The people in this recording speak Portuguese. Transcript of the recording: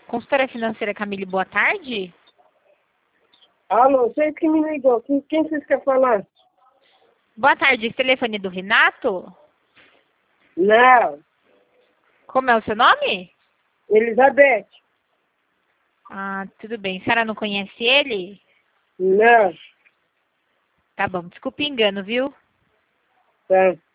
Consultora financeira Camille, boa tarde. Alô, vocês que me ligou. Quem vocês querem falar? Boa tarde, esse telefone do Renato? Não, Como é o seu nome? Elizabeth. Ah, tudo bem. A senhora não conhece ele? Não, Tá bom, desculpe o engano, viu? tá.